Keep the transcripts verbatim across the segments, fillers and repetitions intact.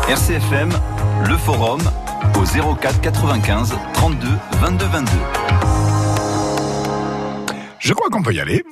R C F M, le forum au zéro quatre quatre-vingt-quinze trente-deux vingt-deux vingt-deux. Je crois qu'on peut y aller.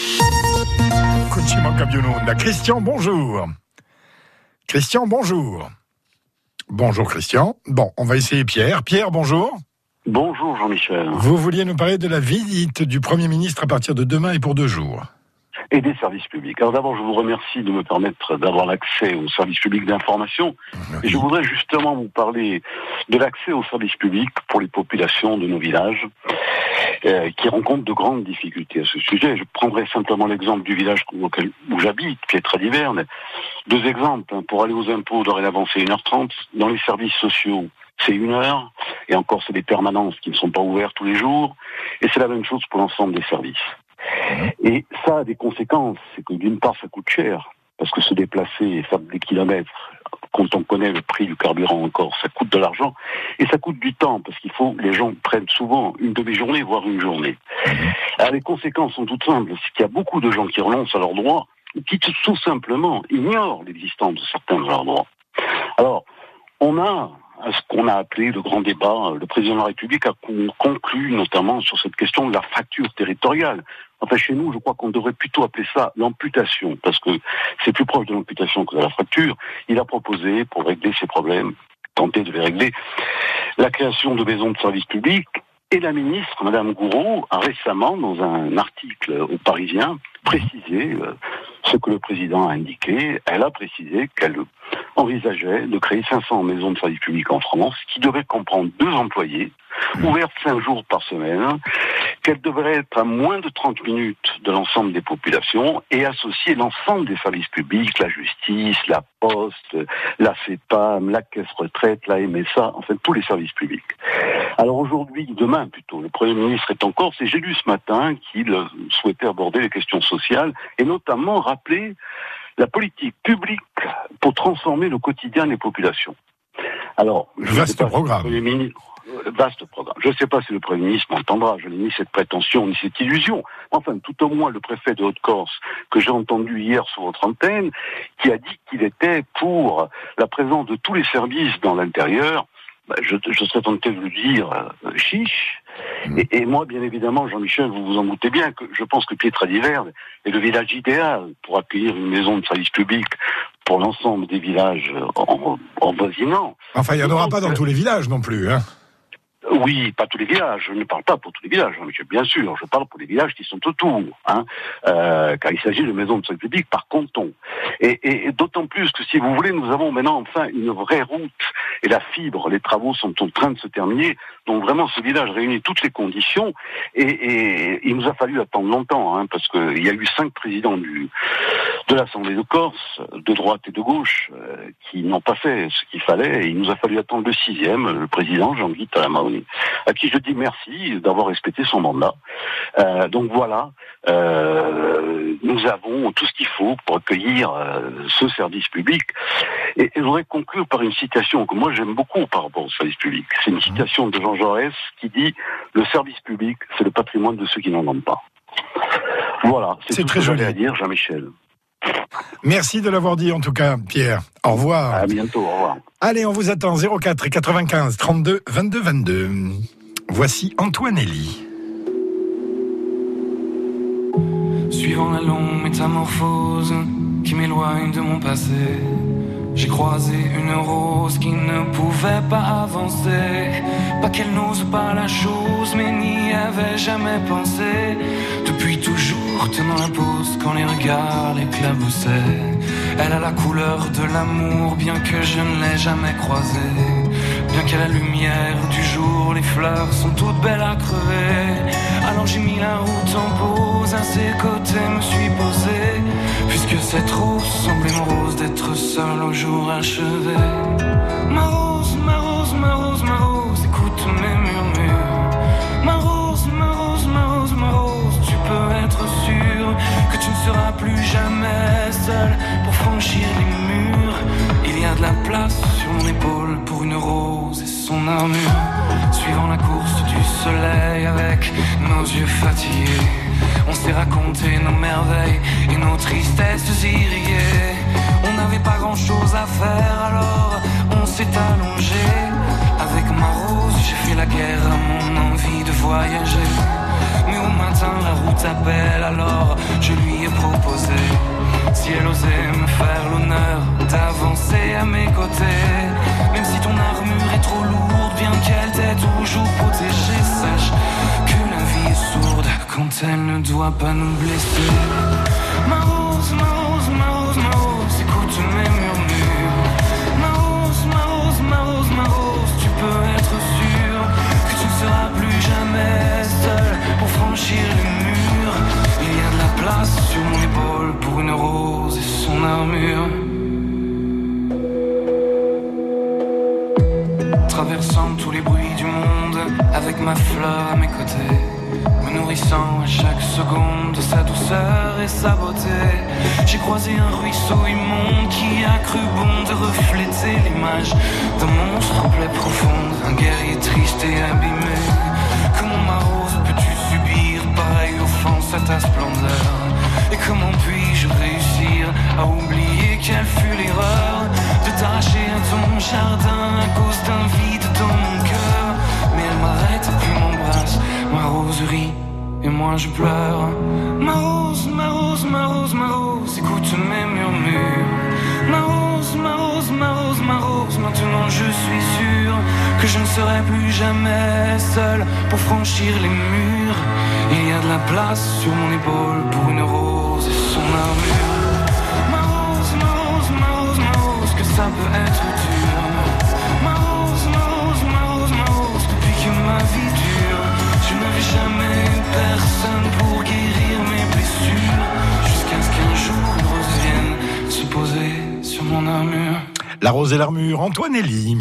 Kuchima Kabionunda. Christian, bonjour. Christian, bonjour. Bonjour Christian. Bon, on va essayer Pierre. Pierre, bonjour. Bonjour Jean-Michel. Vous vouliez nous parler de la visite du Premier ministre à partir de demain et pour deux jours. Et des services publics. Alors d'abord, je vous remercie de me permettre d'avoir l'accès aux services publics d'information. Oui. Et je voudrais justement vous parler de l'accès aux services publics pour les populations de nos villages euh, qui rencontrent de grandes difficultés à ce sujet. Je prendrai simplement l'exemple du village auquel, où j'habite, Pietra-d'Hiverne. Deux exemples. Hein. Pour aller aux impôts, dorénavant, c'est une heure trente. Dans les services sociaux, c'est une heure. Et encore, c'est des permanences qui ne sont pas ouvertes tous les jours. Et c'est la même chose pour l'ensemble des services. Et ça a des conséquences, c'est que d'une part ça coûte cher, parce que se déplacer et faire des kilomètres, quand on connaît le prix du carburant encore, ça coûte de l'argent, et ça coûte du temps, parce qu'il faut, les gens prennent souvent une demi-journée, voire une journée. Alors les conséquences sont toutes simples, c'est qu'il y a beaucoup de gens qui renoncent à leurs droits, qui tout simplement ignorent l'existence de certains de leurs droits. Alors, on a à ce qu'on a appelé le grand débat, le président de la République a conclu notamment sur cette question de la fracture territoriale. Enfin, chez nous, je crois qu'on devrait plutôt appeler ça l'amputation, parce que c'est plus proche de l'amputation que de la fracture. Il a proposé, pour régler ces problèmes, tenter de les régler, la création de maisons de services publics. Et la ministre, Madame Gourault, a récemment, dans un article au Parisien, précisé euh, ce que le président a indiqué. Elle a précisé qu'elle envisageait de créer cinq cents maisons de services publics en France, qui devraient comprendre deux employés, ouvertes cinq jours par semaine, qu'elles devraient être à moins de trente minutes de l'ensemble des populations et associer l'ensemble des services publics, la justice, la poste, la CEPAM, la caisse retraite, la M S A, enfin tous les services publics. Alors aujourd'hui, demain plutôt, le Premier ministre est en Corse et j'ai lu ce matin qu'il souhaitait aborder les questions sociales et notamment rappeler la politique publique pour transformer le quotidien des populations. Alors, vaste programme. Vaste programme. Je ne sais pas si le Premier ministre m'entendra, je n'ai ni cette prétention ni cette illusion. Enfin, tout au moins le préfet de Haute-Corse, que j'ai entendu hier sur votre antenne, qui a dit qu'il était pour la présence de tous les services dans l'intérieur. Ben, je, je serais tenté de lui dire euh, chiche. Et, et moi, bien évidemment, Jean-Michel, vous vous en doutez bien, que je pense que Pietra-d'Hiverne est le village idéal pour accueillir une maison de service public pour l'ensemble des villages en, en voisinant. Enfin, il n'y en aura pas dans tous les villages non plus, hein. Oui, pas tous les villages. Je ne parle pas pour tous les villages, bien sûr. Je parle pour les villages qui sont autour, hein, euh, car il s'agit de maisons de service public par canton. Et, et, et d'autant plus que, si vous voulez, nous avons maintenant enfin une vraie route et la fibre. Les travaux sont en train de se terminer. Donc vraiment, ce village réunit toutes les conditions. Et, et il nous a fallu attendre longtemps, hein, parce qu'il y a eu cinq présidents du, de l'Assemblée de Corse, de droite et de gauche, euh, qui n'ont pas fait ce qu'il fallait. Et il nous a fallu attendre le sixième, le président Jean-Guy Talamahoni, à qui je dis merci d'avoir respecté son mandat. Euh, donc voilà, euh, nous avons tout ce qu'il faut pour accueillir euh, ce service public. Et, et je voudrais conclure par une citation que moi j'aime beaucoup par rapport au service public. C'est une citation de Jean Jaurès qui dit « Le service public, c'est le patrimoine de ceux qui n'en ont pas ». Voilà, c'est, c'est tout très ce que joli à dire, Jean-Michel. Merci de l'avoir dit en tout cas, Pierre. Au revoir. À bientôt, au revoir. Allez, on vous attend zéro quatre quatre-vingt-quinze trente-deux vingt-deux vingt-deux. Voici Antoine Elie. Suivant la longue métamorphose qui m'éloigne de mon passé, j'ai croisé une rose qui ne pouvait pas avancer. Pas qu'elle n'ose pas la chose, mais n'y avait jamais pensé. Depuis toujours tenant la pose quand les regards l'éclaboussaient. Elle a la couleur de l'amour, bien que je ne l'ai jamais croisée. Bien qu'à la lumière du jour, les fleurs sont toutes belles à crever. Alors j'ai mis la route en pause, à ses côtés me suis posé. Puisque cette rose semblait morose d'être seule au jour achevé. Ma rose, ma rose, ma rose, ma rose, écoute mes murmures. Ma rose, ma rose, ma rose, ma rose, tu peux être sûr que tu ne seras plus jamais seule pour franchir les murs. Il y a de la place sur mon épaule pour une rose et son armure. Suivant la course du soleil avec nos yeux fatigués, on s'est raconté nos merveilles et nos tristesses irriguées. On n'avait pas grand chose à faire alors s'est allongé. Avec ma rose, j'ai fait la guerre à mon envie de voyager. Mais au matin, la route appelle, alors je lui ai proposé, si elle osait me faire l'honneur d'avancer à mes côtés. Même si ton armure est trop lourde, bien qu'elle t'ait toujours protégée, sache que la vie est sourde quand elle ne doit pas nous blesser. Ma rose, ma rose, ma rose, ma rose, écoute mes murmures. Ma rose, ma rose, ma rose, ma rose, tu peux être sûr que tu ne seras plus jamais seul pour franchir les murs. Il y a de la place sur mon épaule pour une rose et son armure. Traversant tous les bruits du monde, avec ma fleur à mes côtés, me nourrissant à chaque seconde de sa douceur et sa beauté. J'ai croisé un ruisseau immonde qui a cru bon de refléter l'image d'un monstre en plaie profonde, un guerrier triste et abîmé. Comment ma rose peux-tu subir pareille offense à ta splendeur? Et comment puis-je réussir à oublier quelle fut l'erreur de t'arracher à ton jardin à cause d'un vide dans mon cœur? Mais elle m'arrête puis m'embrasse, ma rose rit et moi je pleure. Ma rose, ma rose, ma rose, ma rose, écoute mes murmures. Ma rose, ma rose, ma rose, ma rose, maintenant je suis sûr que je ne serai plus jamais seul pour franchir les murs. Il y a de la place sur mon épaule pour une rose et son armure. Ma rose, ma rose, ma rose, ma rose, que ça peut être dur. Ma rose, ma rose, ma rose, ma rose, depuis que ma vie dure, je n'avais jamais eu personne pour guérir mes blessures, jusqu'à ce qu'un jour une rose vienne se poser sur mon armure. La rose et l'armure, Antoine Elie.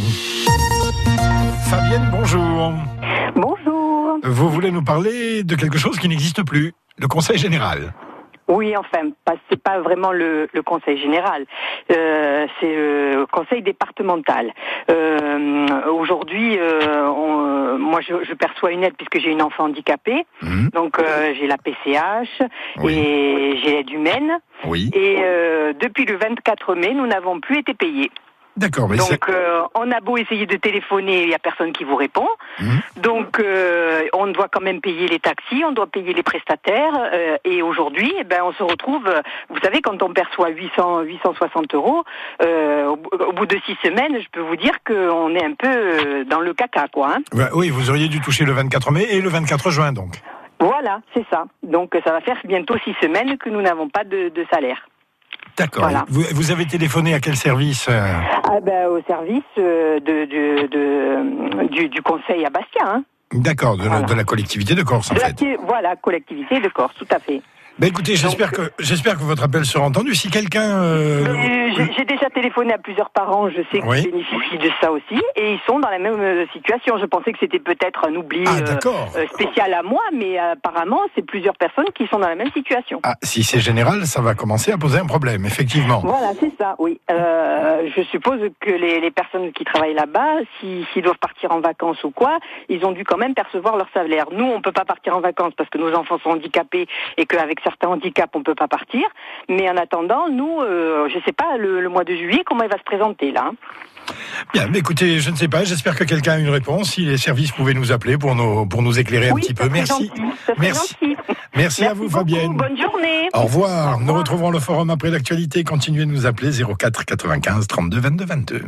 Fabienne, bonjour. Bonjour. Vous voulez nous parler de quelque chose qui n'existe plus, le Conseil général. Oui, enfin, c'est pas vraiment le, le Conseil général, euh, c'est le Conseil départemental. Euh, aujourd'hui, euh, on, moi, je, je perçois une aide puisque j'ai une enfant handicapée, mmh. donc euh, j'ai la P C H oui. et j'ai l'aide humaine. Oui. Et euh, depuis le vingt-quatre mai, nous n'avons plus été payés. D'accord, mais donc euh, on a beau essayer de téléphoner, il n'y a personne qui vous répond. Mmh. Donc euh, on doit quand même payer les taxis, on doit payer les prestataires. Euh, et aujourd'hui, eh ben, on se retrouve, vous savez, quand on perçoit huit cents, huit cent soixante euros, euh, au, au bout de six semaines, je peux vous dire qu'on est un peu dans le caca, quoi. Hein. Ouais, oui, vous auriez dû toucher le vingt-quatre mai et le vingt-quatre juin, donc. Voilà, c'est ça. Donc ça va faire bientôt six semaines que nous n'avons pas de, de salaire. D'accord. Voilà. Vous, vous avez téléphoné à quel service euh... ah ben, au service euh, de, de, de, du, du conseil à Bastia. Hein. D'accord, de, voilà. de la collectivité de Corse, en de fait. La, voilà, collectivité de Corse, tout à fait. Ben écoutez, j'espère que j'espère que votre appel sera entendu. Si quelqu'un, euh... euh, j'ai, j'ai déjà téléphoné à plusieurs parents. Je sais oui. qu'ils bénéficient de ça aussi, et ils sont dans la même situation. Je pensais que c'était peut-être un oubli ah, euh, spécial à moi, mais apparemment, c'est plusieurs personnes qui sont dans la même situation. Ah, si c'est général, ça va commencer à poser un problème, effectivement. Voilà, c'est ça. Oui. Euh, je suppose que les, les personnes qui travaillent là-bas, si, s'ils doivent partir en vacances ou quoi, ils ont dû quand même percevoir leur salaire. Nous, on peut pas partir en vacances parce que nos enfants sont handicapés et qu'avec certains handicaps, on peut pas partir. Mais en attendant, nous, euh, je sais pas, le, le mois de juillet, comment il va se présenter là. Bien, mais écoutez, je ne sais pas, j'espère que quelqu'un a une réponse. Si les services pouvaient nous appeler pour nous, pour nous éclairer oui, un petit peu. Merci. Merci. Merci. Merci. Merci à vous, beaucoup. Fabienne. Bonne journée. Au revoir. Au revoir. Nous retrouverons le forum après l'actualité. Continuez de nous appeler zéro quatre quatre-vingt-quinze trente-deux vingt-deux vingt-deux.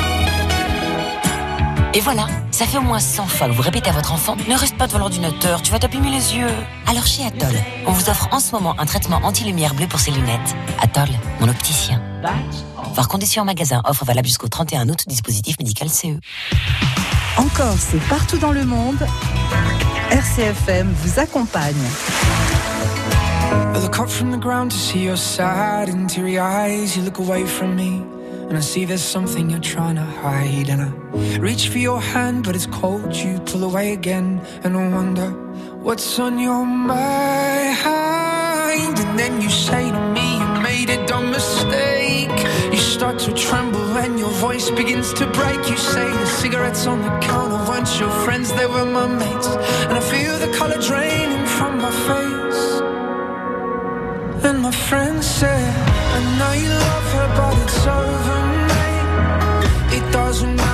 Et voilà, ça fait au moins cent fois que vous répétez à votre enfant « Ne reste pas devant l'ordinateur, tu vas t'abîmer les yeux ». Alors chez Atoll, on vous offre en ce moment un traitement anti-lumière bleue pour ses lunettes. Atoll, mon opticien. Voir conditions en magasin, offre valable jusqu'au trente et un août, dispositif médical C E. En Corse et partout dans le monde, R C F M vous accompagne. I look up from the ground to see your sad and teary eyes. You look away from me and I see there's something you're trying to hide. And I reach for your hand but it's cold. You pull away again and I wonder what's on your mind. And then you say to me you made a dumb mistake. You start to tremble and your voice begins to break. You say the cigarettes on the counter weren't your friends, they were my mates. And I feel the colour draining from my face. And my friend said, I know you love her but it's over, mate. It doesn't matter.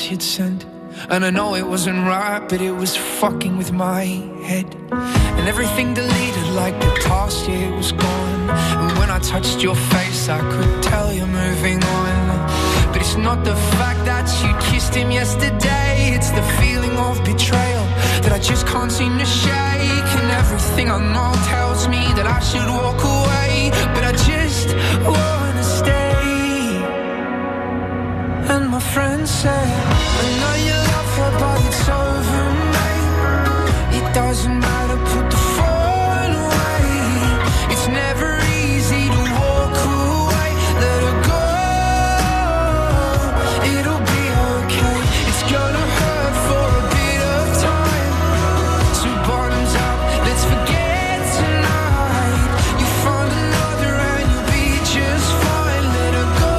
else you'd sent. And I know it wasn't right, but it was fucking with my head. And everything deleted like the past year was gone. And when I touched your face, I could tell you're moving on. But it's not the fact that you kissed him yesterday, it's the feeling of betrayal that I just can't seem to shake. And everything I know tells me that I should walk away, but I just wanna stay. And my friend said, I know you love her, but it's over, mate. It doesn't matter, put the phone away. It's never easy to walk away. Let her go, it'll be okay. It's gonna hurt for a bit of time. So bottoms up, let's forget tonight. You find another and you'll be just fine. Let her go.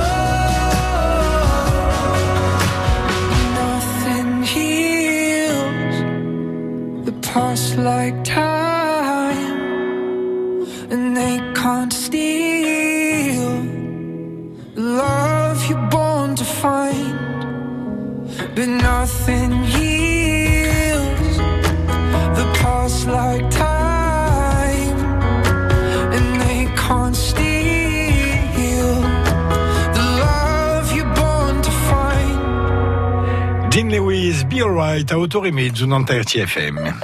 Past like time, and they can't steal the love you're born to find, but nothing heals the past like time, and they can't steal the love you're born to find. Dean Lewis, Be Alright, à Autorimage, Nanterre R F M.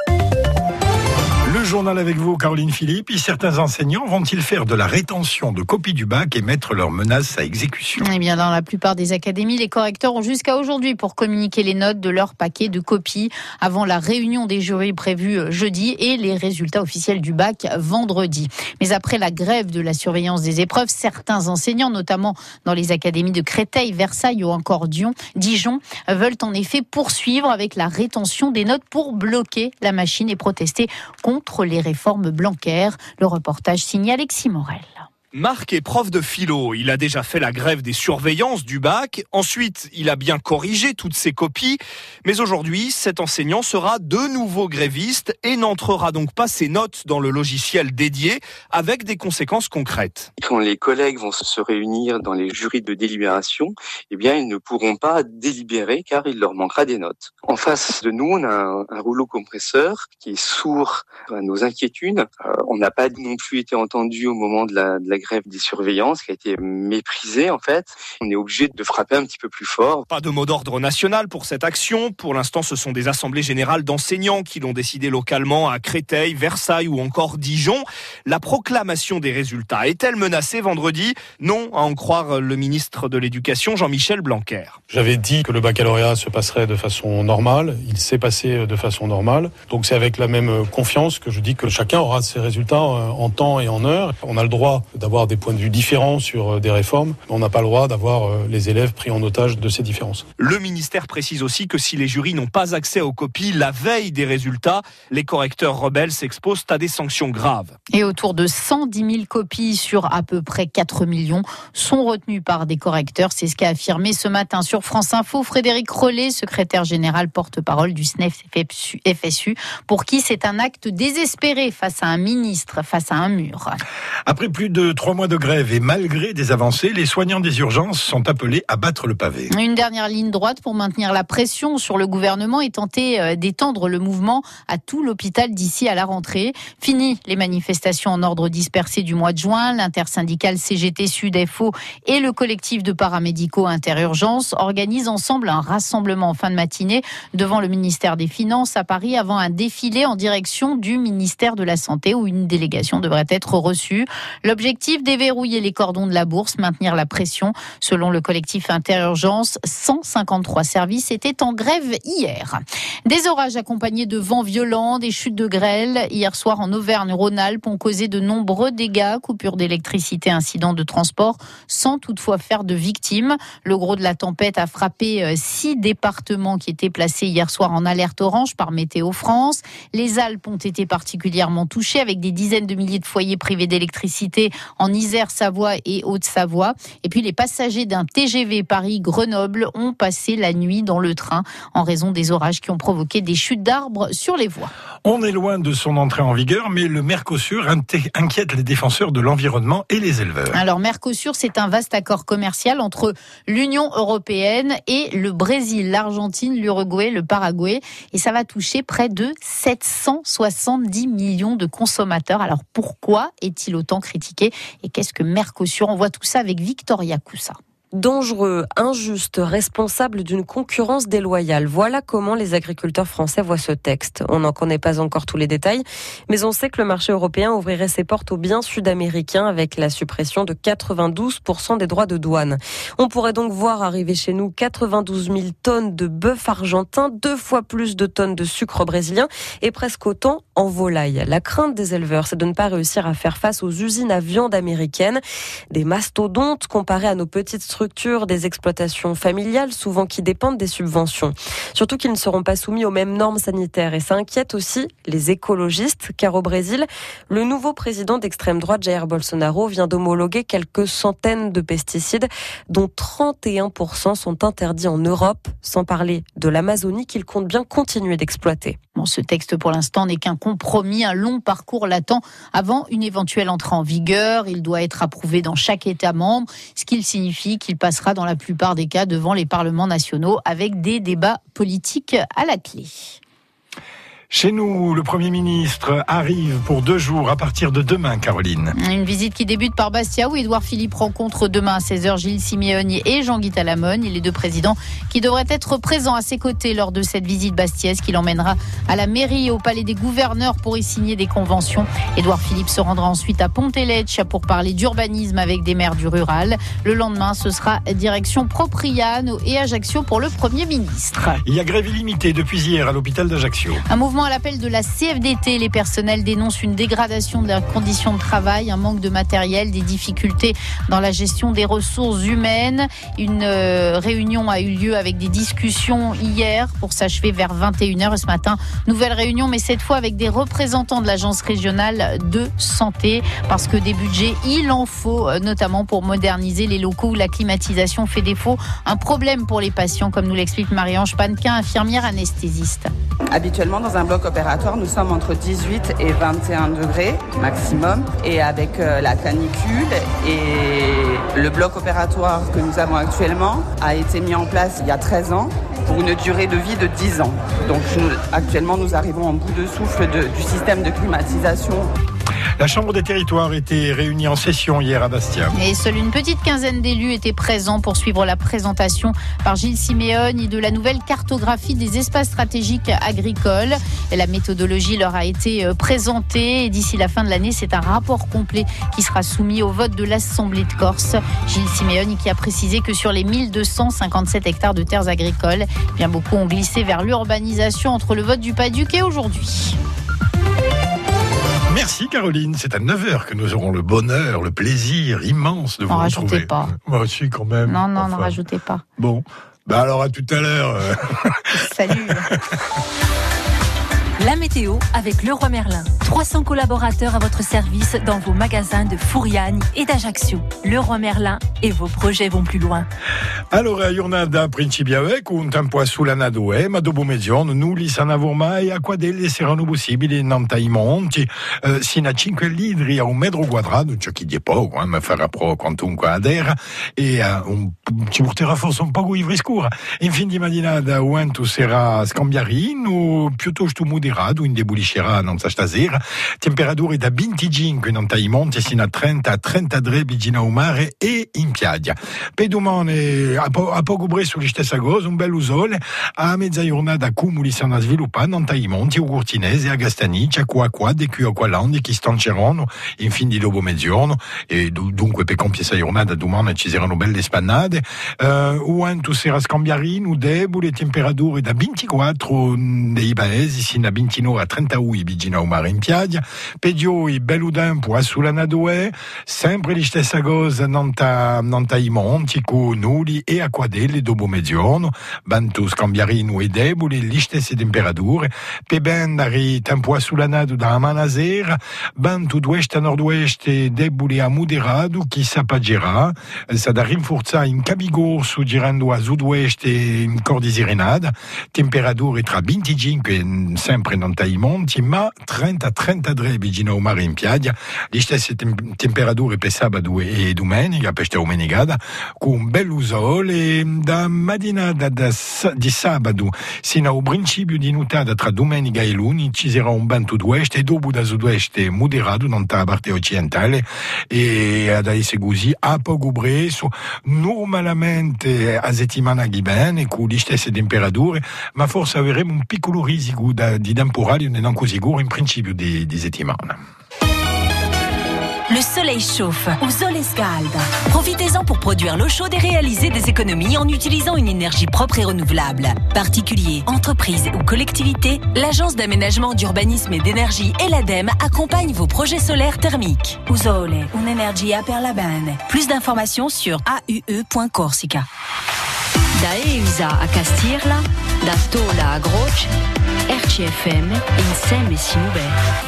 Le journal avec vous, Caroline Philippe. Certains enseignants vont-ils faire de la rétention de copies du bac et mettre leurs menaces à exécution ? Eh bien, dans la plupart des académies, les correcteurs ont jusqu'à aujourd'hui pour communiquer les notes de leur paquet de copies avant la réunion des jurys prévue jeudi et les résultats officiels du bac vendredi. Mais après la grève de la surveillance des épreuves, certains enseignants, notamment dans les académies de Créteil, Versailles ou encore Dijon, Dijon, veulent en effet poursuivre avec la rétention des notes pour bloquer la machine et protester contre les réformes Blanquer. Le reportage signé Alexis Morel. Marc est prof de philo. Il a déjà fait la grève des surveillances du bac. Ensuite, il a bien corrigé toutes ses copies. Mais aujourd'hui, cet enseignant sera de nouveau gréviste et n'entrera donc pas ses notes dans le logiciel dédié, avec des conséquences concrètes. Quand les collègues vont se réunir dans les jurys de délibération, eh bien, ils ne pourront pas délibérer car il leur manquera des notes. En face de nous, on a un, un rouleau compresseur qui est sourd à nos inquiétudes. Euh, on n'a pas non plus été entendu au moment de la, de la grève des surveillances, qui a été méprisée en fait. On est obligé de frapper un petit peu plus fort. Pas de mot d'ordre national pour cette action. Pour l'instant, ce sont des assemblées générales d'enseignants qui l'ont décidé localement à Créteil, Versailles ou encore Dijon. La proclamation des résultats est-elle menacée vendredi ? Non, à en croire le ministre de l'Éducation, Jean-Michel Blanquer. J'avais dit que le baccalauréat se passerait de façon normale. Il s'est passé de façon normale. Donc c'est avec la même confiance que je dis que chacun aura ses résultats en temps et en heure. On a le droit d'avoir des points de vue différents sur des réformes, mais on n'a pas le droit d'avoir les élèves pris en otage de ces différences. Le ministère précise aussi que si les jurys n'ont pas accès aux copies la veille des résultats, les correcteurs rebelles s'exposent à des sanctions graves. Et autour de cent dix mille copies sur à peu près quatre millions sont retenues par des correcteurs. C'est ce qu'a affirmé ce matin sur France Info Frédéric Rollet, secrétaire général porte-parole du S N E F F S U, pour qui c'est un acte désespéré face à un ministre, face à un mur. Après plus de trois mois de grève et malgré des avancées, les soignants des urgences sont appelés à battre le pavé. Une dernière ligne droite pour maintenir la pression sur le gouvernement et tenter d'étendre le mouvement à tout l'hôpital d'ici à la rentrée. Fini les manifestations en ordre dispersé du mois de juin. L'intersyndicale C G T Sud F O et le collectif de paramédicaux Interurgence organisent ensemble un rassemblement en fin de matinée devant le ministère des Finances à Paris avant un défilé en direction du ministère de la Santé où une délégation devrait être reçue. L'objectif, déverrouiller les cordons de la bourse, maintenir la pression. Selon le collectif Interurgence, cent cinquante-trois services étaient en grève hier. Des orages accompagnés de vents violents, des chutes de grêle. Hier soir en Auvergne-Rhône-Alpes ont causé de nombreux dégâts, coupures d'électricité, incidents de transport, sans toutefois faire de victimes. Le gros de la tempête a frappé six départements qui étaient placés hier soir en alerte orange par Météo France. Les Alpes ont été particulièrement touchées avec des dizaines de milliers de foyers privés d'électricité en Isère, Savoie et Haute-Savoie. Et puis les passagers d'un T G V Paris-Grenoble ont passé la nuit dans le train en raison des orages qui ont provoqué des chutes d'arbres sur les voies. On est loin de son entrée en vigueur, mais le Mercosur inquiète les défenseurs de l'environnement et les éleveurs. Alors Mercosur, c'est un vaste accord commercial entre l'Union européenne et le Brésil, l'Argentine, l'Uruguay, le Paraguay. Et ça va toucher près de sept cent soixante-dix millions de consommateurs. Alors pourquoi est-il autant critiqué? Et qu'est-ce que Mercosur? On voit tout ça avec Victoria Coussa. Dangereux, injuste, responsable d'une concurrence déloyale. Voilà comment les agriculteurs français voient ce texte. On n'en connaît pas encore tous les détails, mais on sait que le marché européen ouvrirait ses portes aux biens sud-américains avec la suppression de quatre-vingt-douze pour cent des droits de douane. On pourrait donc voir arriver chez nous quatre-vingt-douze mille tonnes de bœuf argentin, deux fois plus de tonnes de sucre brésilien et presque autant en volaille. La crainte des éleveurs, c'est de ne pas réussir à faire face aux usines à viande américaines, des mastodontes comparés à nos petites structures structures des exploitations familiales, souvent qui dépendent des subventions. Surtout qu'ils ne seront pas soumis aux mêmes normes sanitaires. Et ça inquiète aussi les écologistes, car au Brésil, le nouveau président d'extrême droite, Jair Bolsonaro, vient d'homologuer quelques centaines de pesticides, dont trente et un pour cent sont interdits en Europe, sans parler de l'Amazonie qu'il compte bien continuer d'exploiter. Bon, ce texte, pour l'instant, n'est qu'un compromis. Un long parcours l'attend avant une éventuelle entrée en vigueur. Il doit être approuvé dans chaque État membre, ce qui signifie qu'il passera dans la plupart des cas devant les parlements nationaux avec des débats politiques à la clé. Chez nous, le Premier ministre arrive pour deux jours à partir de demain, Caroline. Une visite qui débute par Bastia où Édouard Philippe rencontre demain à seize heures Gilles Simeoni et Jean-Guy Talamone, les deux présidents qui devraient être présents à ses côtés lors de cette visite bastiaise qui l'emmènera à la mairie et au palais des gouverneurs pour y signer des conventions. Édouard Philippe se rendra ensuite à Ponteletsch pour parler d'urbanisme avec des maires du rural. Le lendemain, ce sera direction Propriano et Ajaccio pour le Premier ministre. Il y a grève illimitée depuis hier à l'hôpital d'Ajaccio. Un mouvement à l'appel de la C F D T, les personnels dénoncent une dégradation de leurs conditions de travail, un manque de matériel, des difficultés dans la gestion des ressources humaines. Une euh, réunion a eu lieu avec des discussions hier pour s'achever vers vingt et une heures. Et ce matin, nouvelle réunion, mais cette fois avec des représentants de l'agence régionale de santé, parce que des budgets, il en faut, notamment pour moderniser les locaux où la climatisation fait défaut. Un problème pour les patients, comme nous l'explique Marie-Ange Pannequin, infirmière anesthésiste. Habituellement, dans un bloc opératoire, nous sommes entre dix-huit et vingt et un degrés maximum. Et avec euh, la canicule et le bloc opératoire que nous avons actuellement a été mis en place il y a treize ans pour une durée de vie de dix ans. Donc nous, actuellement, nous arrivons en bout de souffle de, du système de climatisation. La Chambre des territoires était réunie en session hier à Bastia. Et seule une petite quinzaine d'élus étaient présents pour suivre la présentation par Gilles Simeoni de la nouvelle cartographie des espaces stratégiques agricoles. Et la méthodologie leur a été présentée et d'ici la fin de l'année, c'est un rapport complet qui sera soumis au vote de l'Assemblée de Corse. Gilles Simeoni qui a précisé que sur les mille deux cent cinquante-sept hectares de terres agricoles, bien beaucoup ont glissé vers l'urbanisation entre le vote du Padduc et aujourd'hui. Merci Caroline, c'est à neuf heures que nous aurons le bonheur, le plaisir immense de vous n'en retrouver. rajoutez pas. Moi aussi quand même. Non, non, enfin. n'en rajoutez pas. Bon, bah alors à tout à l'heure. Salut. La météo avec Leroy Merlin. trois cents collaborateurs à votre service dans vos magasins de Fouriane et d'Ajaccio. Leroy Merlin et vos projets vont plus loin. Allora, giornata principiale con un tempo assolanato, ma dopo mezzogiorno nulli sanno mai acqua delle saranno possibili in i monti eh, sino a cinque litri a un metro quadrato, cioè chi di poco, eh, ma farà pro quantunque a terra e uh, un, ci porterà forse un po' di frescura. In fin di mattinata o vento sarà scambiarino, piuttosto moderato, indeboliscerà non sa stasera. Temperature da venticinque in i monti sino a trenta a trentatré vicino al mare e in piaggia. Per domani a, po- a poco presto la stessa cosa, un bello sole, a mezza giornata accumuli stanno a sviluppare non i monti, a Cortinese, a Gastaniccia, qua qua, di qui a Qualandi, che stanceranno in fin di dopo mezzogiorno, e dunque per compiere questa giornata domani ci saranno belle spannate. Uh, o vento sarà scambiarino, debole, temperature da ventiquattro nei paesi, sino a ventinove a trenta trentaui bigina o mare in piaggia, pedioi bello tempo a Sulanadoe, sempre gli stessa cosa nanta, nanta i monti, con nuli e acquadelli dopo mezzogiorno, bantu scambiarino e deboli, gli stesse temperature, pe ben dari tempo a Sulanado da Manasera, bantu d'ouest a nord-ouest e deboli a moderado, chi s'appaggerà, sa da rinforzare in Cabigor su girando a sud-ouest e in Cordisirenada, temperature tra venticinque sempre nanta i monti, ma trenta a trentatré vicino al mare in piaggia, le stesse tem- temperature per sabato e domenica, per questa domenicata, con un bel sole, da mattinata da, di sabato sino al principio di nottata tra domenica e lunedì ci sarà un vento d'ouest e dopo da sud-ouest moderato nella parte occidentale e adesso così a poco preso normalmente a settimana che bene con le stesse temperature, ma forse avremo un piccolo risico da, di temporale non così sicuro in principio di, di settimana. Le soleil chauffe ou sole scalda. Profitez-en pour produire l'eau chaude et réaliser des économies en utilisant une énergie propre et renouvelable. Particuliers, entreprises ou collectivités, l'Agence d'aménagement, d'urbanisme et d'énergie et l'ADEME accompagnent vos projets solaires thermiques. Usole, un'energia per la bene. Plus d'informations sur a u e point corsica. Da Eusa a Castirla, da Tola a Groc, R C F M insieme si muove.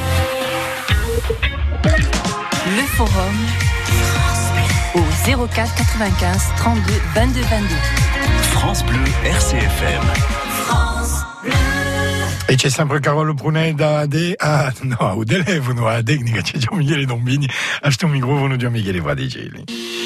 Le forum au zéro quatre quatre-vingt-quinze trente-deux vingt-deux vingt-deux. France Bleu R C F M. France Bleu. E c'è sempre Carolo Pruneda a de a no au telefono a tecnica c'è già Michele Dombini a sto microfono di Michele Vadicelli.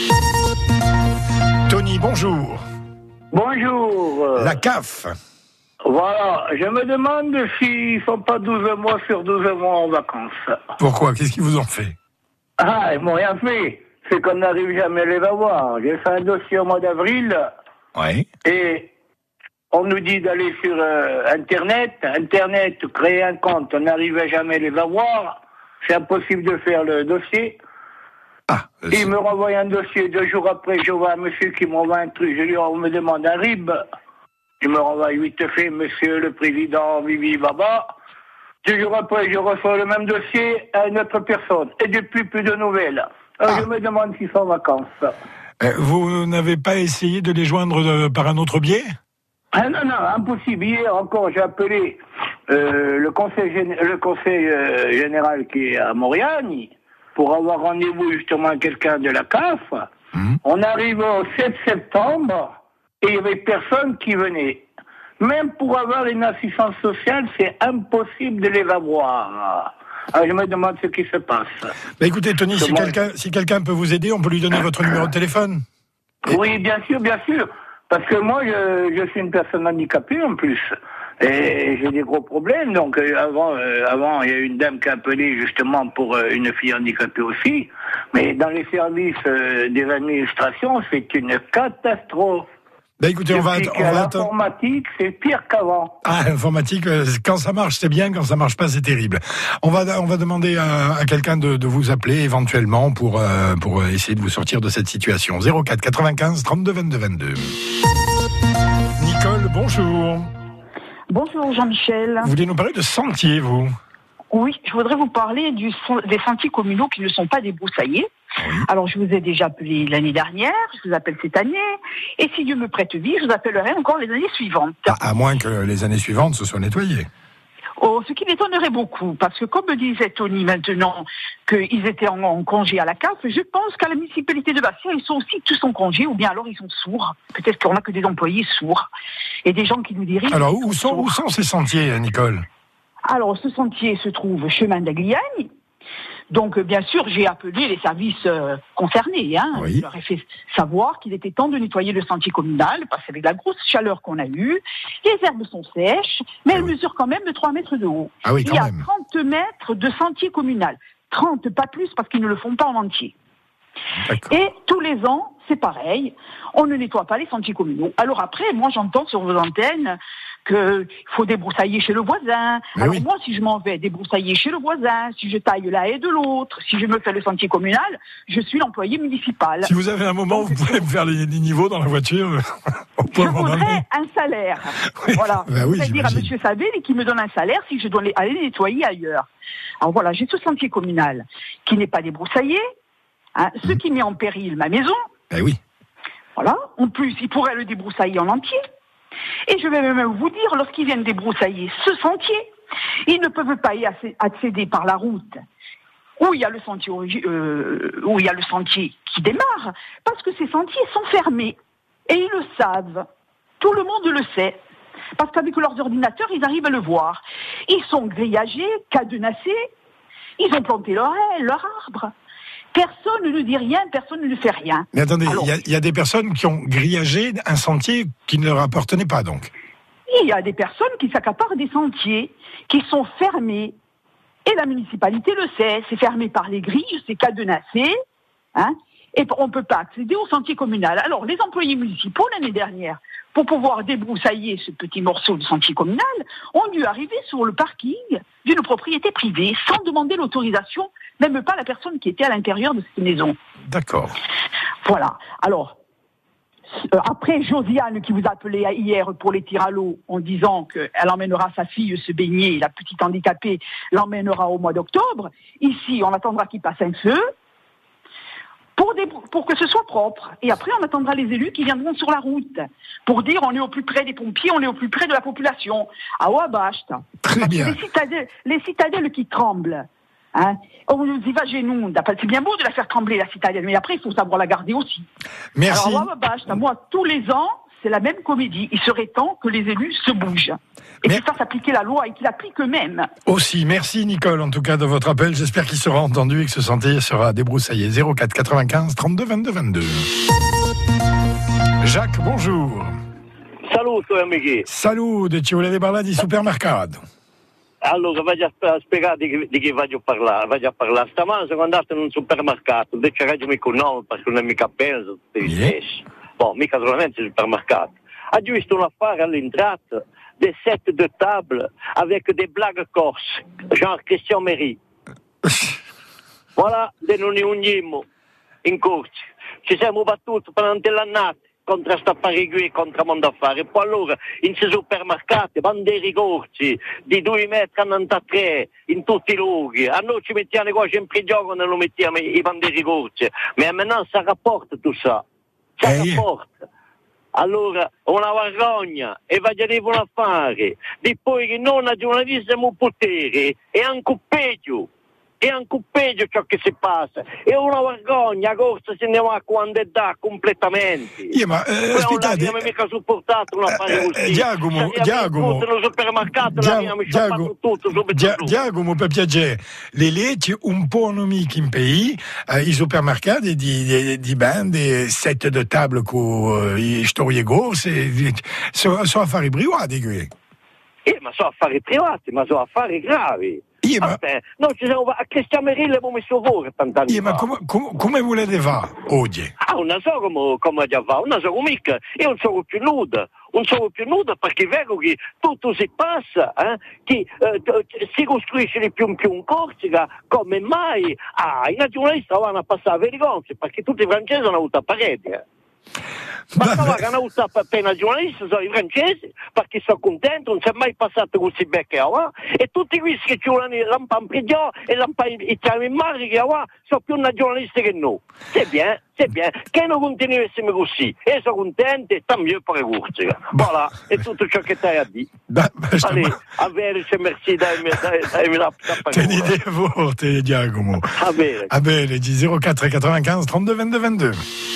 Tony, bonjour. Bonjour. La C A F. Voilà, je me demande s'ils ne sont pas douze mois sur douze mois en vacances. Pourquoi? Qu'est-ce qu'ils vous ont fait? Ah, ils m'ont rien fait. C'est qu'on n'arrive jamais à les avoir. J'ai fait un dossier au mois d'avril. Oui. Et on nous dit d'aller sur euh, Internet. Internet, créer un compte, on n'arrivait jamais à les avoir. C'est impossible de faire le dossier. Ah, et il me renvoie un dossier. Deux jours après, je vois un monsieur qui m'envoie un truc. Je lui on me demande un R I B. Il me renvoie huit faits, monsieur le président Vivi Baba. Deux jours après, je reçois le même dossier à une autre personne. Et depuis, plus de nouvelles. Alors, ah. Je me demande s'ils sont en vacances. Euh, vous n'avez pas essayé de les joindre de, par un autre biais? Ah non, non, impossible. Hier encore, j'ai appelé euh, le conseil, gén- le conseil euh, général qui est à Moriani pour avoir rendez-vous justement à quelqu'un de la C A F. Mmh. On arrive au sept septembre et il n'y avait personne qui venait. Même pour avoir une assistance sociale, c'est impossible de les avoir. Alors je me demande ce qui se passe. Bah écoutez, Tony, si, moi... quelqu'un, si quelqu'un peut vous aider, on peut lui donner votre numéro de téléphone. Oui, bien sûr, bien sûr. Parce que moi, je, je suis une personne handicapée en plus. Et j'ai des gros problèmes. Donc euh, avant, euh, avant, il y a une dame qui a appelé justement pour euh, une fille handicapée aussi. Mais dans les services euh, des administrations, c'est une catastrophe. Ben écoutez, on va, on va l'informatique, c'est pire qu'avant. Ah, l'informatique, quand ça marche, c'est bien, quand ça marche pas, c'est terrible. On va, on va demander à, à quelqu'un de, de vous appeler éventuellement pour, euh, pour essayer de vous sortir de cette situation. zéro quatre quatre-vingt-quinze trente-deux vingt-deux vingt-deux. Nicole, bonjour. Bonjour Jean-Michel. Vous voulez nous parler de sentiers, vous? Oui, je voudrais vous parler du, des sentiers communaux qui ne sont pas débroussaillés. Oui. Alors, je vous ai déjà appelé l'année dernière, je vous appelle cette année, et si Dieu me prête vie, je vous appellerai encore les années suivantes. Ah, à moins que les années suivantes se soient nettoyées. Oh, ce qui m'étonnerait beaucoup, parce que comme me disait Tony maintenant qu'ils étaient en, en congé à la C A F, je pense qu'à la municipalité de Bastia, ils sont aussi tous en congé, ou bien alors ils sont sourds. Peut-être qu'on n'a que des employés sourds, et des gens qui nous dirigent. Alors, où sont, où sont ces sentiers, Nicole? Alors, ce sentier se trouve chemin d'Agliagne. Donc, bien sûr, j'ai appelé les services euh, concernés. Hein. Oui. Je leur ai fait savoir qu'il était temps de nettoyer le sentier communal, parce qu'avec la grosse chaleur qu'on a eue, les herbes sont sèches, mais ah elles oui. mesurent quand même de trois mètres de haut. Ah oui, quand Il y a même. trente mètres de sentier communal. trente, pas plus, parce qu'ils ne le font pas en entier. D'accord. Et tous les ans, c'est pareil, on ne nettoie pas les sentiers communaux. Alors après, moi j'entends sur vos antennes qu'il faut débroussailler chez le voisin. Mais Alors oui. moi, si je m'en vais débroussailler chez le voisin, si je taille la haie de l'autre, si je me fais le sentier communal, je suis l'employé municipal. Si vous avez un moment, vous pouvez me faire les, les niveaux dans la voiture. Je voudrais un salaire. Oui. Voilà. Ben oui, C'est-à-dire à j'imagine. M. Savel et qui me donne un salaire si je dois les- aller nettoyer ailleurs. Alors voilà, j'ai ce sentier communal qui n'est pas débroussaillé, hein, ce qui met en péril ma maison. Ben oui. Voilà. En plus, il pourrait le débroussailler en entier. Et je vais même vous dire, lorsqu'ils viennent débroussailler ce sentier, ils ne peuvent pas y accé- accéder par la route où il y a le sentier, origi- euh, où il y a le sentier qui démarre, parce que ces sentiers sont fermés. Et ils le savent. Tout le monde le sait. Parce qu'avec leurs ordinateurs, ils arrivent à le voir. Ils sont grillagés, cadenassés. Ils ont planté leur haie, leur arbre. Personne ne dit rien, personne ne fait rien. Mais attendez, Alors, il y a- il y, a des personnes qui ont grillagé un sentier qui ne leur appartenait pas, donc. il y a des personnes qui s'accaparent des sentiers, qui sont fermés. Et la municipalité le sait. C'est fermé par les grilles, c'est cadenassé. Hein, et on ne peut pas accéder au sentier communal. Alors, les employés municipaux, l'année dernière, pour pouvoir débroussailler ce petit morceau de sentier communal, ont dû arriver sur le parking d'une propriété privée, sans demander l'autorisation, même pas la personne qui était à l'intérieur de cette maison. D'accord. Voilà. Alors, euh, après Josiane qui vous a appelé hier pour les tirs à l'eau en disant qu'elle emmènera sa fille se baigner, la petite handicapée l'emmènera au mois d'octobre, ici on attendra qu'il passe un feu pour, des, pour que ce soit propre. Et après on attendra les élus qui viendront sur la route pour dire on est au plus près des pompiers, on est au plus près de la population. Ah ouais, basta. Très bien. Les citadelles, les citadelles qui tremblent. Hein, on nous y va chez nous. C'est bien beau de la faire trembler, la citadelle, mais après, il faut savoir la garder aussi. Merci. Alors, ouais, basta. Moi, tous les ans, c'est la même comédie. Il serait temps que les élus se bougent. Et qu'ils fassent appliquer la loi et qu'ils l'appliquent eux-mêmes. Aussi, merci Nicole, en tout cas, de votre appel. J'espère qu'il sera entendu et que ce sentier sera débroussaillé. zéro quatre quatre-vingt-quinze trente-deux vingt-deux vingt-deux. Jacques, bonjour. Saluto amici. Saluto, ci volete parlare di supermercato? Allora, voglio a spiegare di, che- di che voglio parlare. Voglio parlare. Stamane sono andato in un supermercato, invece regio mica un nome perché non è mica bene, sono tutti gli stessi. Boh, mica solamente il supermercato. Ho visto un affare all'entrata, des sets de table avec des blagues corse, genre Christian Méry. Voilà, de non ne uniamo in corso. Ci siamo battuti durante l'annata contro questa affare qui, contro Mondaffare. E poi allora, in questi supermercati, bandiere corsi di due metri a novantatré in tutti i luoghi. A noi ci mettiamo qua sempre in gioco, non lo mettiamo i bandieri corsi. Ma maintenant, ça rapporte tutto ça. Ça rapporte. Allora, una vergogna, e voglio dire un affare, di poi che non a giornalisti siamo potere, e anche peggio, e anche peggio ciò che si passa, è una vergogna, corsa se ne va quando è da completamente. Io, ma, eh, Poi aspettate, non abbiamo mica supportato un affare eh, così. Giacomo, Se Giacomo. tutto nello supermercato Gia- l'abbiamo scioppato tutto subito. Gia- Giacomo, per piacere, le leggi un po' nomiche in pays, eh, i supermercati di, di, di bande, set de table con i storie grosse, sono, sono affari privati qui. Eh, ma sono affari privati, ma sono affari gravi. Io, ma... Vabbè, noi ci siamo a Cristian Merille abbiamo messo fuori tant'anni Io, fa. ma come, come, come volete fare oggi? Ah, non so come, come già fa, non so come mica, io non sono più nuda, non sono più nuda perché è vero che tutto si passa, eh, che eh, t- si costruisce di più in più in Corsica, come mai? Ah, i nazionalisti vanno a passare vergogna perché tutti i francesi hanno avuto a parete. Eh. Bastava che hanno avuto per i nazionalisti sono i francesi perché sono contento, non si è mai passato così becche eh? E tutti questi che ci vogliono lampare in prigione e lampare in mare che eh? sono più nazionalisti che noi. C'est bien, c'est bien, che noi continuissimo così e sono contenti, sta meglio per le Corsica. Voilà, è tutto ciò che stai a dire. Allez, a bene, merci, dai, dai, dai, la Tenete forte, Giacomo. A bene. A bene, di zéro quatre quatre-vingt-quinze trente-deux vingt-deux vingt-deux.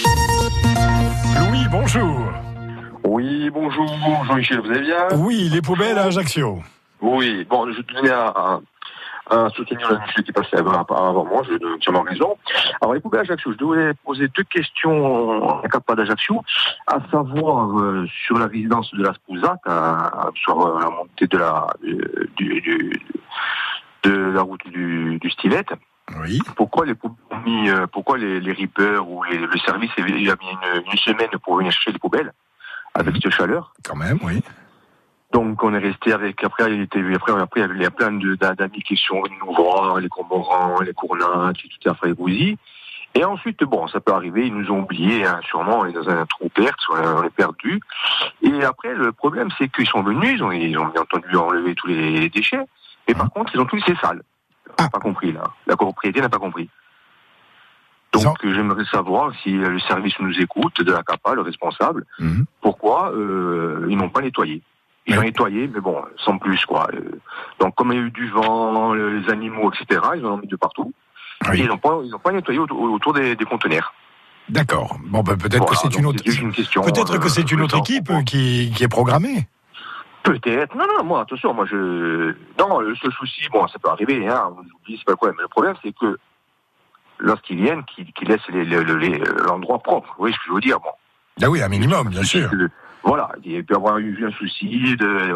Louis, bonjour. Oui, bonjour, Jean-Michel, vous allez bien? Oui, les poubelles à Ajaccio. Oui, bon, je tenais à, à, à soutenir le monsieur qui passait avant, avant moi, je donne entièrement raison. Alors, les poubelles à Ajaccio, je devrais poser deux questions à Capa d'Ajaccio, à savoir euh, sur la résidence de la Spouzac, à, sur euh, la montée de la, du, du, de la route du, du Stilette. Oui. Pourquoi les mis, euh, pourquoi les, les rippers ou les, le service il a mis une, une semaine pour venir chercher les poubelles avec cette chaleur? Quand même, oui. Donc on est resté avec, après il était, après, après il y a plein de, d'amis qui sont venus nous voir, les cormorans, les cournats, tout à fait bousilles. Et ensuite, bon, ça peut arriver, ils nous ont oubliés, hein, sûrement, on est dans un trou perte, on est perdu. Et après, le problème, c'est qu'ils sont venus, ils ont, ils ont bien entendu enlever tous les déchets, mais par contre, ils ont tout laissé sale. Ah. Pas compris, là. La propriété n'a pas compris. Donc, ça... j'aimerais savoir si le service nous écoute, de la C A P A, le responsable, mm-hmm. pourquoi euh, ils n'ont pas nettoyé. Ils ont nettoyé, mais bon, sans plus, quoi. Donc, comme il y a eu du vent, les animaux, et cetera, ils en ont mis de partout. Oui. Ils n'ont pas, ils n'ont pas nettoyé autour, autour des, des conteneurs. D'accord. Bon, ben, peut-être voilà, que c'est une autre. C'est une question, peut-être euh, que c'est une autre équipe qui, qui est programmée. Peut-être. Non, non, moi, attention, moi, je. Non, le seul souci, bon, ça peut arriver, hein. On oublie, c'est pas le problème. Mais le problème, c'est que lorsqu'ils viennent, qu'ils, qu'ils laissent les, les, les, l'endroit propre. Vous voyez ce que je veux dire, bon. Ah oui, un minimum, bien sûr. De, voilà, il peut y avoir eu un souci de.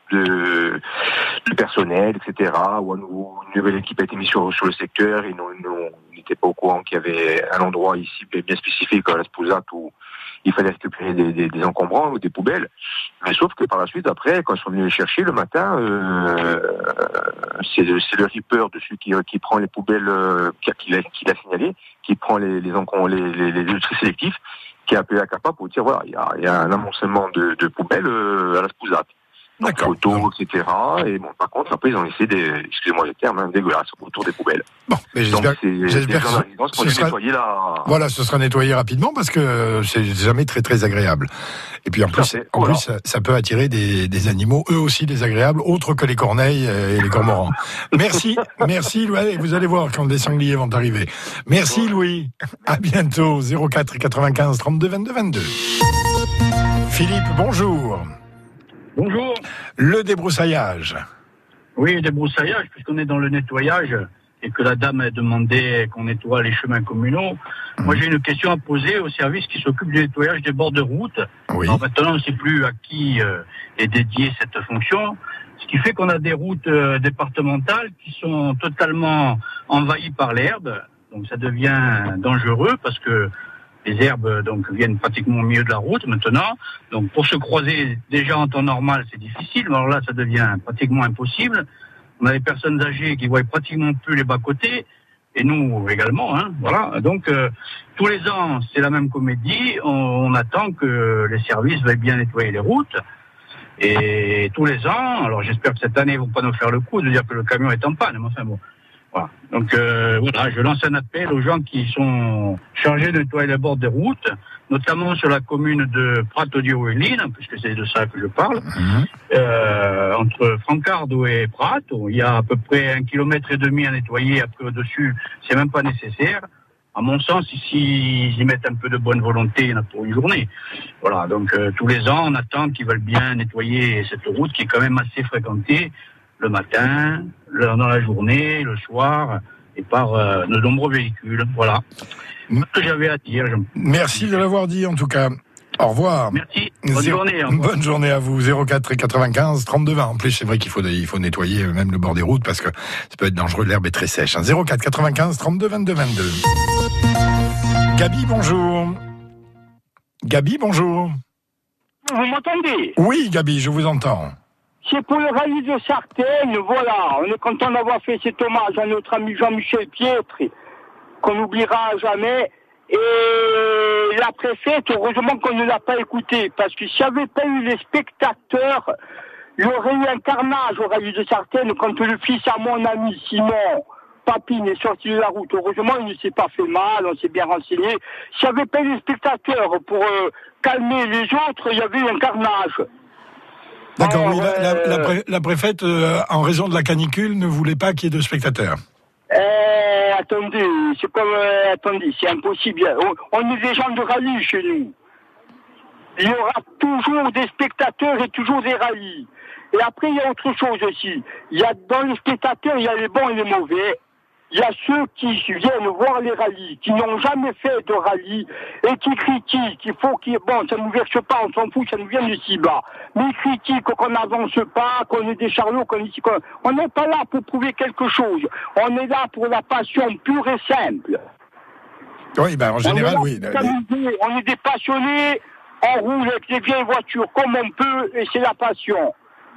De, de personnel, et cetera. Ou un nouveau, une nouvelle équipe a été mise sur, sur le secteur et nous, nous on n'était pas au courant qu'il y avait un endroit ici bien spécifique à la Spousat où il fallait récupérer des, des, des encombrants ou des poubelles. Mais sauf que par la suite, après, quand ils sont venus les chercher le matin, euh, c'est, le, c'est le ripper de celui qui, qui prend les poubelles, euh, qui, qui, l'a, qui l'a signalé, qui prend les, les, encom- les, les, les, les tri sélectifs, qui a appelé la C A P A pour dire voilà, il y a, il y a un amoncellement de, de poubelles euh, à la Spousat. Donc, photos, et cetera. Et bon, par contre, après, ils ont laissé des, excusez-moi le terme, hein, dégueulasses autour des poubelles. Bon, mais j'espère, donc, c'est, j'espère que ce, ce sera, nettoyer la... voilà, ce sera nettoyé rapidement parce que c'est jamais très, très agréable. Et puis, en plus, fait, en voilà. plus, ça, ça peut attirer des, des animaux, eux aussi désagréables, autres que les corneilles et les cormorans. Merci, merci, Louis. Vous allez voir quand des sangliers vont arriver. Merci, ouais. Louis. À bientôt. zéro quatre quatre-vingt-quinze trente-deux vingt-deux vingt-deux. Philippe, bonjour. Bonjour. Le débroussaillage. Oui, débroussaillage, puisqu'on est dans le nettoyage et que la dame a demandé qu'on nettoie les chemins communaux. Mmh. Moi, j'ai une question à poser au service qui s'occupe du nettoyage des bords de route. Oui. Alors maintenant, on ne sait plus à qui euh, est dédiée cette fonction. Ce qui fait qu'on a des routes euh, départementales qui sont totalement envahies par l'herbe. Donc ça devient dangereux parce que les herbes donc viennent pratiquement au milieu de la route maintenant. Donc pour se croiser déjà en temps normal, c'est difficile. Alors là, ça devient pratiquement impossible. On a des personnes âgées qui voient pratiquement plus les bas-côtés, et nous également. Hein, voilà. Donc euh, tous les ans, c'est la même comédie. On, on attend que les services veuillent bien nettoyer les routes. Et tous les ans, alors j'espère que cette année ils vont pas nous faire le coup de dire que le camion est en panne. Mais enfin bon. Voilà. Donc euh, voilà, je lance un appel aux gens qui sont chargés de nettoyer les bords des routes, notamment sur la commune de Prat-Audio-Eline, puisque c'est de ça que je parle. Mmh. Euh, entre Francardo et Prat, il y a à peu près un kilomètre et demi à nettoyer. Après au-dessus, c'est même pas nécessaire. À mon sens, ici, ils y mettent un peu de bonne volonté, il y en a pour une journée. Voilà. Donc euh, tous les ans, on attend qu'ils veulent bien nettoyer cette route qui est quand même assez fréquentée. Le matin, le, dans la journée, le soir, et par euh, de nombreux véhicules. Voilà. Ce que j'avais à dire. Merci de l'avoir dit, en tout cas. Au revoir. Merci. Bonne Zéro... journée. Au revoir. Bonne journée à vous. zéro quatre quatre-vingt-quinze trente-deux vingt. En plus, c'est vrai qu'il faut, il faut nettoyer même le bord des routes parce que ça peut être dangereux. L'herbe est très sèche. Hein. zéro quatre quatre-vingt-quinze trente-deux vingt-deux vingt-deux. Gabi, bonjour. Gabi, bonjour. Vous m'entendez? Oui, Gabi, je vous entends. C'est pour le rallye de Sartène, voilà. On est content d'avoir fait cet hommage à notre ami Jean-Michel Pietri, qu'on n'oubliera jamais. Et la préfète, heureusement qu'on ne l'a pas écouté, parce que s'il n'y avait pas eu les spectateurs, il y aurait eu un carnage au rallye de Sartène quand le fils à mon ami Simon Papine est sorti de la route. Heureusement, il ne s'est pas fait mal, on s'est bien renseigné. S'il n'y avait pas eu les spectateurs pour euh, calmer les autres, il y avait eu un carnage. D'accord, oui, la, la, la, pré, la préfète, euh, en raison de la canicule, ne voulait pas qu'il y ait de spectateurs. Euh, attendez, c'est comme, euh, attendez, c'est impossible. On, on est des gens de rallye chez nous. Il y aura toujours des spectateurs et toujours des rallyes. Et après, il y a autre chose aussi. Il y a, dans les spectateurs, il y a les bons et les mauvais. Il y a ceux qui viennent voir les rallyes, qui n'ont jamais fait de rallye et qui critiquent. Il faut qu'il, bon, ça ne nous verse pas, on s'en fout, ça nous vient de si bas. Mais ils critiquent qu'on n'avance pas, qu'on est des charlots, qu'on est, qu'on... on n'est pas là pour prouver quelque chose. On est là pour la passion pure et simple. Oui, ben en général, on oui. Les... On est des passionnés, on roule avec les vieilles voitures comme on peut et c'est la passion.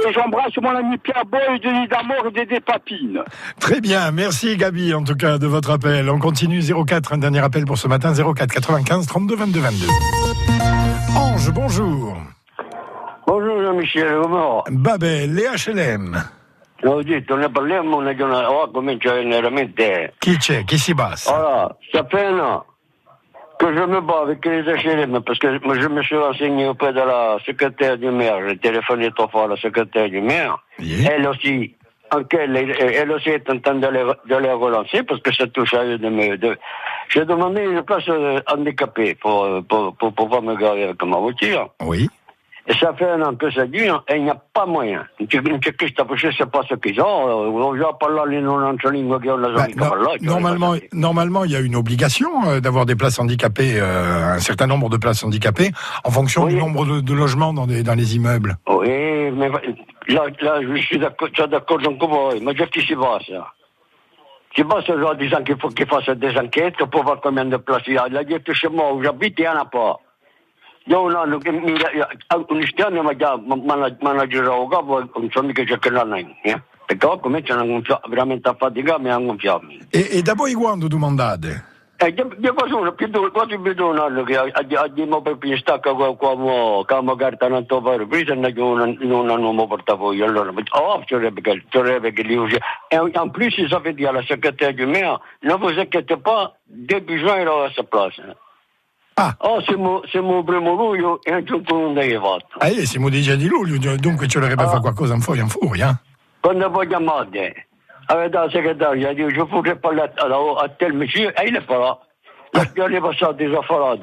Et j'embrasse mon ami Pierre Boy, Denis Damour et Dédé Papine. Très bien, merci Gabi en tout cas de votre appel. On continue zéro quatre, un dernier appel pour ce matin, zéro quatre quatre-vingt-quinze trente-deux vingt-deux vingt-deux. Ange, bonjour. Bonjour Jean-Michel, comment? Babel, les H L M. Ho detto, ne parliamo una giornata, oh, comincia veramente... Chi c'è? Chi si basse? Allora, ça fait un an que je me bats avec les H L M, parce que je me suis renseigné auprès de la secrétaire du maire, j'ai téléphoné trois fois à la secrétaire du maire, yeah. elle aussi, en quelle, elle aussi est en train de les, de les relancer, parce que ça touche à eux de me... De... J'ai demandé une place handicapée pour, pour, pour pouvoir me garer avec ma voiture. Oui. Et ça fait un an que ça dure et il n'y a pas moyen. Je ne sais pas ce qu'ils ont. On va parler non Normalement, normalement, il y a une obligation euh, d'avoir des places handicapées, euh, un certain nombre de places handicapées, en fonction oui. du nombre de, de logements dans, des, dans les immeubles. Oui, mais là, là je suis d'accord, d'accord donc moi. Mais qu'est-ce qui se passe là? C'est pas ce genre de gens qu'il faut qu'ils fassent des enquêtes pour voir combien de places il y a. Là, chez moi où j'habite, il n'y en a pas. Io un anno che mi un ma già manager avvocato non so mica c'è che l'anno perché cominciano veramente a faticarmi e a gonfiarmi. E, e da voi quando domandate? Eh, io sono più quasi più di un anno che a Dimo per stacca come come carta non to fare presa non non hanno mo portafoglio allora oh sarebbe che sarebbe che li usi e en plus ils avaient dit à la secrétaire du maire ne vous inquiétez pas début juin il aura sa place. Ah. Oh, siamo, siamo primo luglio e anche non l'hai fatto. Ah, eh, siamo già di luglio, dunque ci dovrebbe ah. fare qualcosa in fuori, in fuori, eh? Quando voi chiamate, avete la segretaria, dice, je voudrais parler à, à, à tel monsieur, e il est pas là. La spione passata des affaires,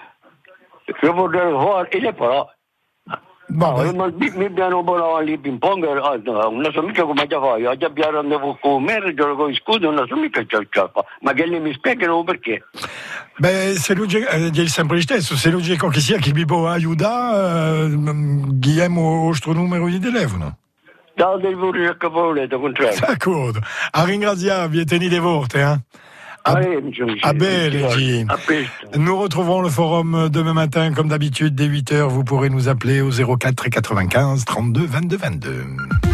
je voudrais le voir, il est pas là. Bon, ah, ma mi abbiamo buono lì ping pong, non so mica come già fai, ho già abbiamo rendezvous con me, io con il scudo, non so mica c'è il ciappa, ma che lei mi spiegano perché. Beh, se lui è sempre lo stesso, se lui dice che sia chi vi può aiutare, Guillermo il vostro numero di telefono. Date voi che volete, contrario. D'accordo, a ringraziarvi e tenete forte, eh? À, à belle, nous retrouvons le forum demain matin, comme d'habitude, dès huit heures. Vous pourrez nous appeler au zéro quatre quatre-vingt-quinze trente-deux vingt-deux vingt-deux.